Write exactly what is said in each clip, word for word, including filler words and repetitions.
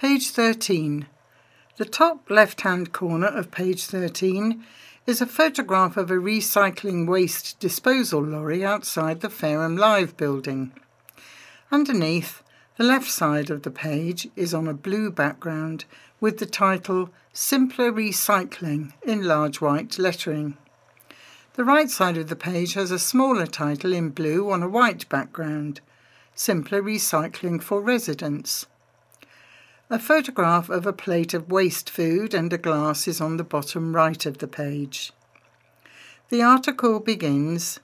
Page thirteen. The top left-hand corner of page thirteen is a photograph of a recycling waste disposal lorry outside the Fareham Live building. Underneath, the left side of the page is on a blue background with the title Simpler Recycling in large white lettering. The right side of the page has a smaller title in blue on a white background, Simpler Recycling for Residents. A photograph of a plate of waste food and a glass is on the bottom right of the page. The article begins,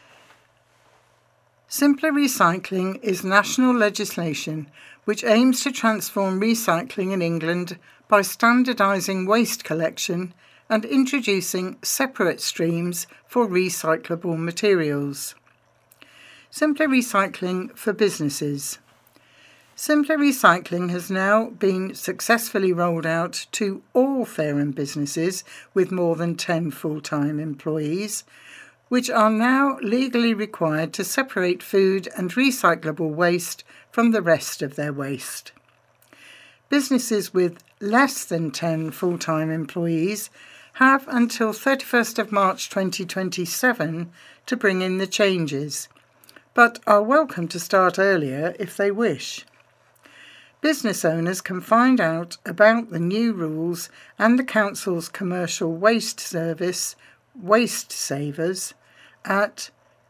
Simpler Recycling is national legislation which aims to transform recycling in England by standardising waste collection and introducing separate streams for recyclable materials. Simpler Recycling for Businesses. Simpler Recycling has now been successfully rolled out to all Fareham businesses with more than ten full-time employees, which are now legally required to separate food and recyclable waste from the rest of their waste. Businesses with less than ten full-time employees have until thirty-first of March twenty twenty-seven to bring in the changes, but are welcome to start earlier if they wish. Business owners can find out about the new rules and the Council's commercial waste service, Waste Savers, at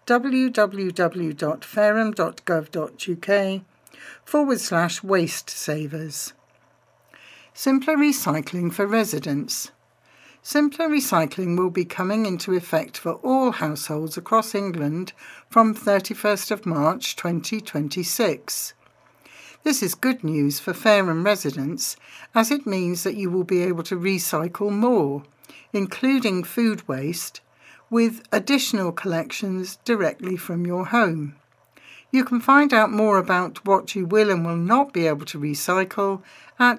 www.fareham.gov.uk forward slash waste savers. Simpler Recycling for Residents. Simpler Recycling will be coming into effect for all households across England from thirty-first of March twenty twenty-six. This is good news for Fareham residents, as it means that you will be able to recycle more, including food waste, with additional collections directly from your home. You can find out more about what you will and will not be able to recycle at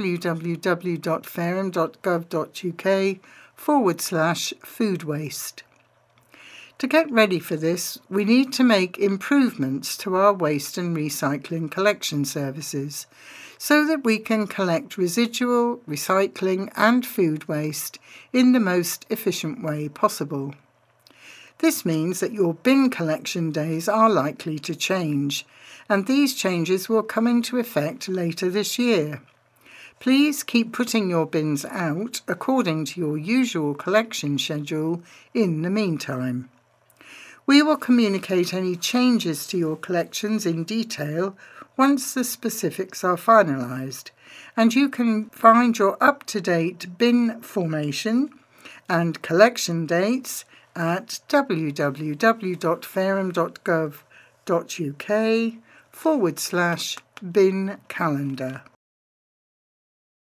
www.fareham.gov.uk forward slash food waste. To get ready for this, we need to make improvements to our waste and recycling collection services so that we can collect residual, recycling and food waste in the most efficient way possible. This means that your bin collection days are likely to change, and these changes will come into effect later this year. Please keep putting your bins out according to your usual collection schedule in the meantime. We will communicate any changes to your collections in detail once the specifics are finalised, and you can find your up-to-date bin formation and collection dates at www.fareham.gov.uk forward slash bin calendar.